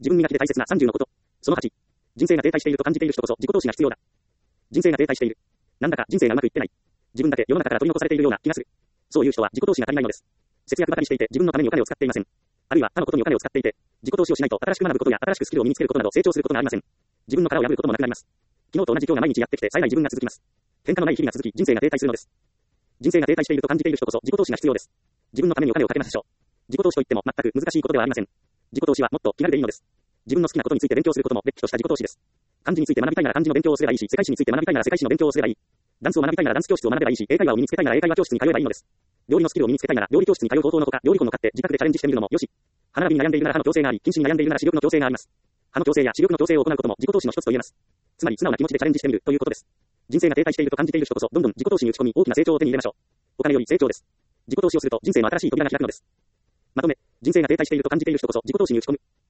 自分磨きで大切な30のこと。その8。人生が停滞していると感じている人こそ自己投資が必要だ。人生が停滞している。なんだか人生がうまくいってない。自分だけ世の中から取り残されているような気がする。そういう人は自己投資が足りないのです。節約ばかりしていて自分のためにお金を使っていません。あるいは他のことにお金を使っていて、自己投資をしないと新しく学ぶことや新しくスキルを身につけることなど成長することがありません。自分の殻を破ることもなくなります。昨日と同じ今日が毎日やってきて幸い自分が続きます。変化のない日々が続き人生が停滞するのです。人生が停滞していると感じている人こそ自己投資が必要です。自分のためにお金をかけましょう。自己投資といっても全く難しいことではありません。自己投資はもっと気軽でいいのです。自分の好きなことについて勉強することもれっきとした自己投資です。漢字について学びたいなら漢字の勉強をすればいいし、世界史について学びたいなら世界史の勉強をすればいい。ダンスを学びたいならダンス教室を学べばいいし、英会話を身につけたいなら英会話教室に通えばいいのです。料理のスキルを身につけたいなら料理教室に通う方法のほか、料理本を買って自宅でチャレンジしてみるのもよし。歯並びに悩んでいるなら歯の矯正があり、近視に悩んでいるなら視力の矯正があります。歯の矯正や視力の矯正を行うことも自己投資の一つと言えます。つまり素直な気持ちでチャレンジしてみるということです。人生が停滞していると感じている人こそどんどん自己投資に打ち込み大きな成長を手に入れましょう。お金より成長です。自己投資をすると人生の新しい扉が開くのです。まとめ、人生が停滞していると感じている人こそ自己投資に打ち込む。